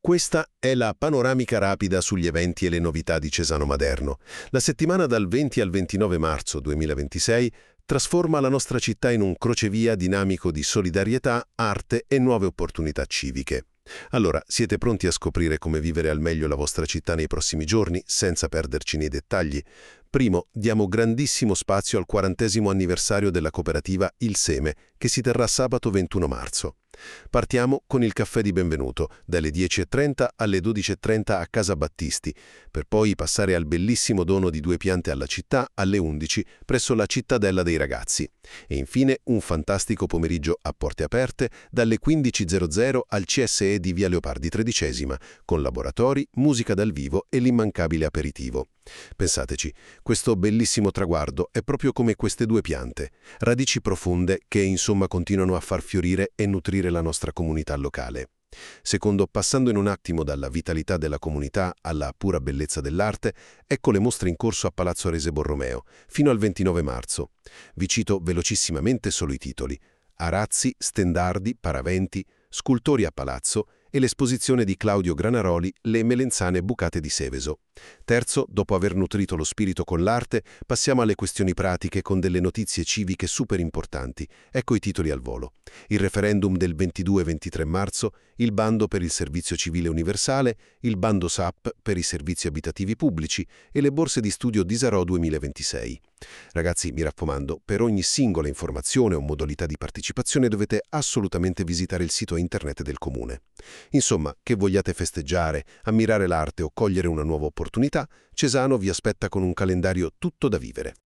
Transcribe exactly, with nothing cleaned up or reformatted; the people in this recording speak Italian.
Questa è la panoramica rapida sugli eventi e le novità di Cesano Maderno. La settimana dal venti al ventinove marzo duemilaventisei trasforma la nostra città in un crocevia dinamico di solidarietà, arte e nuove opportunità civiche. Allora, siete pronti a scoprire come vivere al meglio la vostra città nei prossimi giorni, senza perderci nei dettagli? Primo, diamo grandissimo spazio al quarantesimo anniversario della cooperativa Il Seme, che si terrà sabato ventuno marzo. Partiamo con il caffè di benvenuto, dalle dieci e trenta alle dodici e trenta a Casa Battisti, per poi passare al bellissimo dono di due piante alla città alle undici presso la Cittadella dei Ragazzi. E infine un fantastico pomeriggio a porte aperte dalle quindici e zero zero al C S E di Via Leopardi tredicesima, con laboratori, musica dal vivo e l'immancabile aperitivo. Pensateci, questo bellissimo traguardo è proprio come queste due piante, radici profonde che insomma continuano a far fiorire e nutrire la nostra comunità locale. Secondo, passando in un attimo dalla vitalità della comunità alla pura bellezza dell'arte, ecco le mostre in corso a Palazzo Arese Borromeo, fino al ventinove marzo. Vi cito velocissimamente solo i titoli: arazzi, stendardi, paraventi, scultori a palazzo e l'esposizione di Claudio Granaroli Le melenzane bucate di Seveso. Terzo, dopo aver nutrito lo spirito con l'arte, passiamo alle questioni pratiche con delle notizie civiche super importanti. Ecco i titoli al volo: il referendum del ventidue e ventitré marzo, il bando per il servizio civile universale, il bando S A P per i servizi abitativi pubblici e le borse di studio Disarò duemilaventisei. Ragazzi, mi raccomando, per ogni singola informazione o modalità di partecipazione dovete assolutamente visitare il sito internet del Comune. Insomma, che vogliate festeggiare, ammirare l'arte o cogliere una nuova opportunità, Cesano vi aspetta con un calendario tutto da vivere.